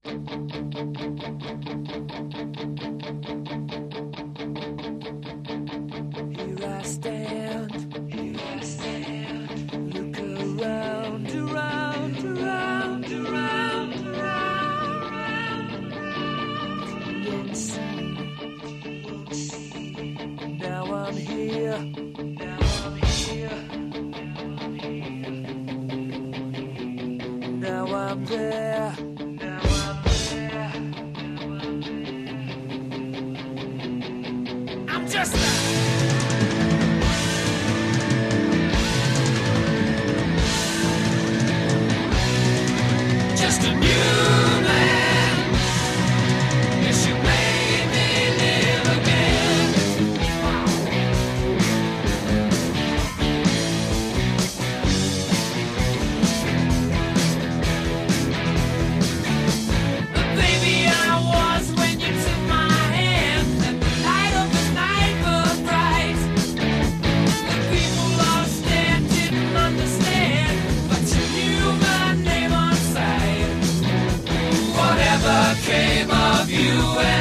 Here I stand, look around, around, around, around, around. You won't see. Now I'm here, now I'm here, now I'm there, now I'm there. I'm just a new man. Yes, you made me live again. The baby I was when you took my hand, and the light of the night burned bright. The people lost there didn't understand, but you knew my name on sight. Whatever came of you and